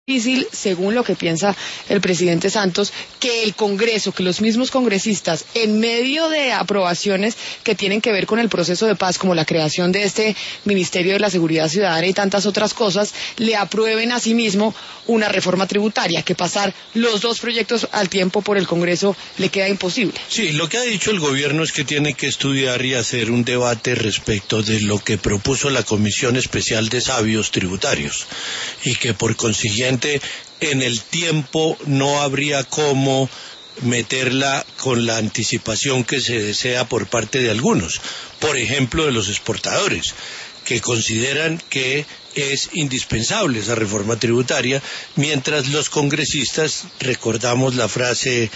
difícil, según lo que piensa el presidente Santos, que el Congreso, que los mismos congresistas, en medio de aprobaciones que tienen que ver con el proceso de paz, como la creación de este Ministerio de la Seguridad Ciudadana y tantas otras cosas, le aprueben a sí mismo una reforma tributaria, que pasar los dos proyectos al tiempo por el Congreso le queda imposible. Sí, lo que ha dicho el gobierno es que tiene que estudiar y hacer un debate respecto de lo que propuso la Comisión Especial de Sabios Tributarios, y que por consiguiente en el tiempo no habría cómo meterla con la anticipación que se desea por parte de algunos, por ejemplo de los exportadores, que consideran que es indispensable esa reforma tributaria, mientras los congresistas, recordamos la frase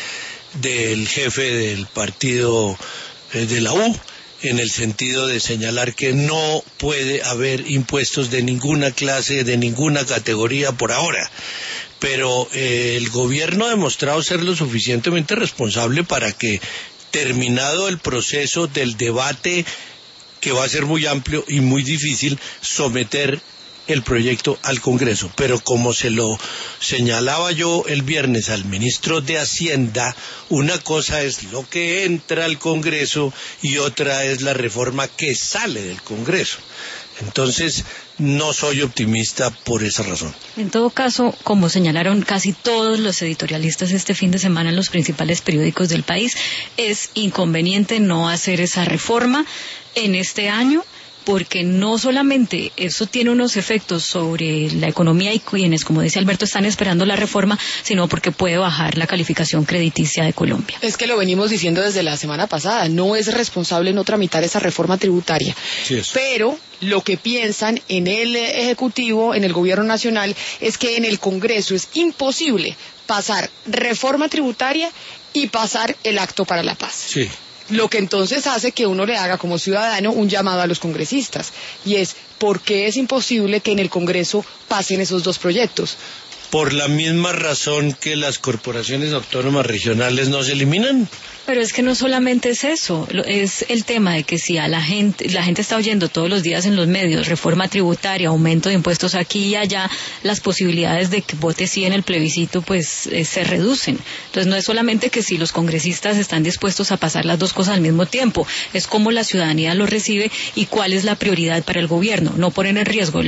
del jefe del partido de la U, en el sentido de señalar que no puede haber impuestos de ninguna clase, de ninguna categoría por ahora. Pero el gobierno ha demostrado ser lo suficientemente responsable para que, terminado el proceso del debate, que va a ser muy amplio y muy difícil, someter el proyecto al Congreso. Pero como se lo señalaba yo el viernes al ministro de Hacienda, una cosa es lo que entra al Congreso y otra es la reforma que sale del Congreso. Entonces, no soy optimista por esa razón. En todo caso, como señalaron casi todos los editorialistas este fin de semana en los principales periódicos del país, es inconveniente no hacer esa reforma en este año, porque no solamente eso tiene unos efectos sobre la economía y quienes, como dice Alberto, están esperando la reforma, sino porque puede bajar la calificación crediticia de Colombia. Es que lo venimos diciendo desde la semana pasada, no es responsable no tramitar esa reforma tributaria, sí, pero lo que piensan en el Ejecutivo, en el Gobierno Nacional, es que en el Congreso es imposible pasar reforma tributaria y pasar el Acto para la Paz. Sí. Lo que entonces hace que uno le haga como ciudadano un llamado a los congresistas, y es, ¿por qué es imposible que en el Congreso pasen esos dos proyectos? Por la misma razón que las corporaciones autónomas regionales no se eliminan. Pero es que no solamente es eso, es el tema de que si a la gente está oyendo todos los días en los medios reforma tributaria, aumento de impuestos aquí y allá, las posibilidades de que vote sí en el plebiscito pues se reducen. Entonces no es solamente que si los congresistas están dispuestos a pasar las dos cosas al mismo tiempo, es cómo la ciudadanía lo recibe y cuál es la prioridad para el gobierno, no poner en riesgo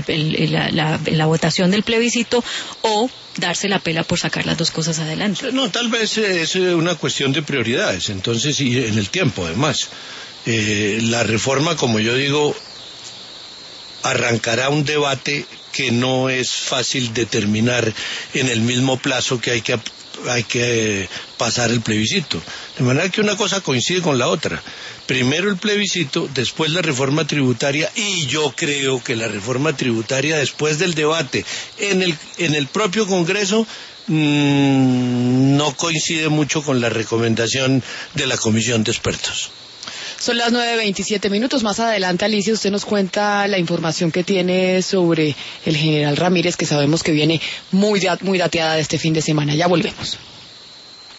la votación del plebiscito o darse la pela por sacar las dos cosas adelante. No, tal vez es una cuestión de prioridades, entonces, y en el tiempo además. La reforma, como yo digo, arrancará un debate que no es fácil determinar en el mismo plazo que hay que pasar el plebiscito. De manera que una cosa coincide con la otra. Primero el plebiscito, después la reforma tributaria, y yo creo que la reforma tributaria, después del debate en el propio Congreso, no coincide mucho con la recomendación de la Comisión de Expertos. Son las 9:27. Más adelante, Alicia, usted nos cuenta la información que tiene sobre el general Ramírez, que sabemos que viene muy dateada de este fin de semana. Ya volvemos.